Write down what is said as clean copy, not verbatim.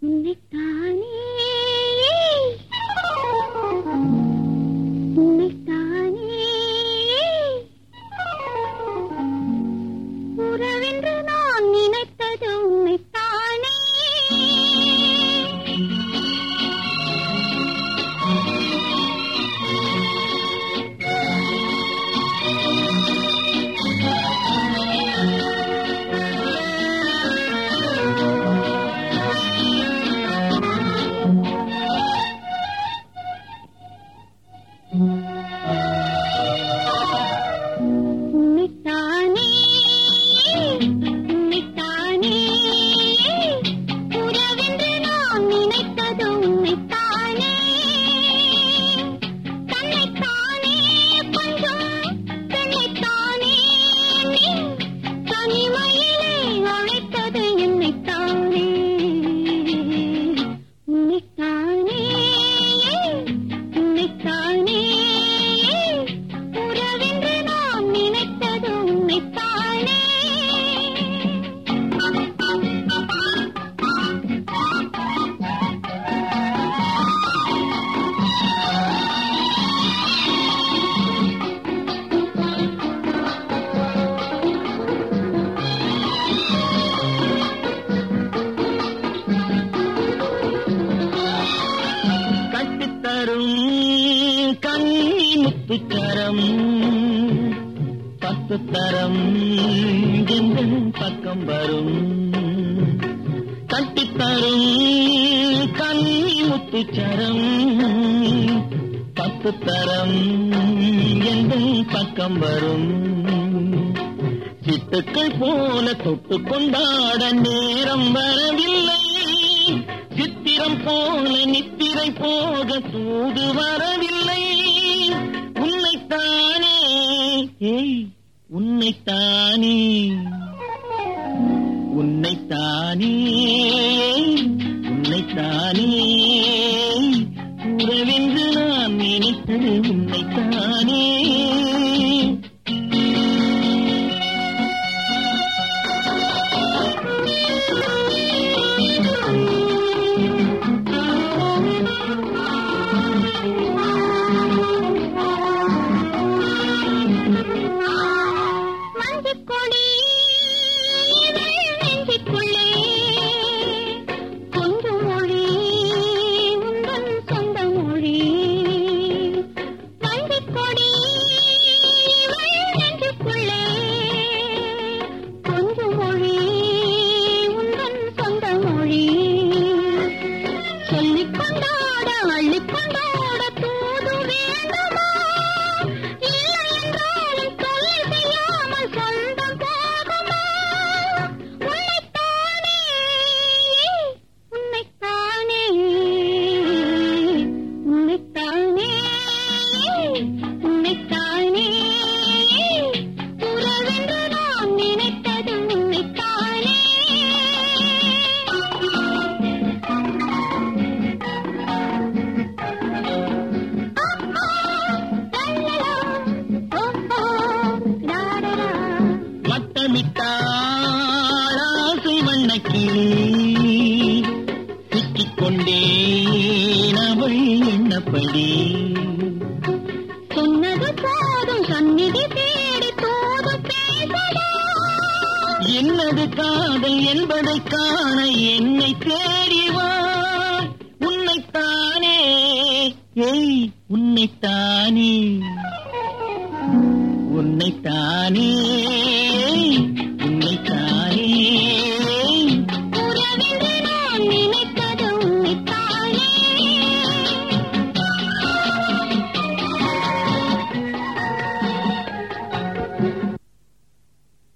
உன்னைத்தானே உன்னைத்தானே உறவென்று நான் நினைத்தது உன்னைத்தானே உன்னைத்தானே உன்னைத்தானே உறவென்று நான் நினைத்தது உன்னைத்தானே தன்னைத்தானே கொஞ்சம் தன்னைத்தானே நீ தனிமையிலே அழைத்தது என்னைத்தானே உன்னைத்தானே உன்னைத்தானே உறவென்று நான் நினைத்தது உன்னைத்தானே கட்டித்தரும் கண்ணி முத்துச்சரம் 10 தரம் எங்கள் பக்கம் வரும் கட்டித்தரும் கண்ணி முத்துச்சரம் 10 தரம் எங்கள் பக்கம் வரும் சிட்டுக்கள் போல தொட்டு கொண்டாட நேரம் வரவில்லை சித்திரம் போல நித்திரை போக தூது வரவில்லை உன்னைத்தானே உன்னைத்தானே உன்னைத்தானே உன்னைத்தானே உறவென்று நான் நினைத்தது உன்னைத்தானே மஞ்சக்கொடி நெஞ்சுக்குள்ளே கொஞ்சம் மொழி உந்தன் சொந்த மொழி மஞ்சக்கொடி நெஞ்சுக்குள்ளே கொஞ்சம் மொழி உந்தன் சொந்த மொழி சொல்லிக் கொண்டாட அள்ளிக் கொண்டாட தூது வேண்டுமா இல்லை என்றாலும் தொல்லை செய்யாமல் சொந்தம் போகுமா உன்னைத்தானே உன்னைத்தானே உன்னைத்தானே உன்னைத்தானே உறவென்று நான் நினைத்தது உன்னைத்தானே வட்டமிட்டாள் ஆசை வண்ணக்கிளி சிக்கிக் கொண்டேன் அவள் எண்ணப்படி சொன்னது போதும் சந்நிதி தேடி தூது பேசடா என்னது காதல் என்பதை காண என்னை தேடிவா உன்னைத்தானே உன்னைத்தானே உன்னைத்தானே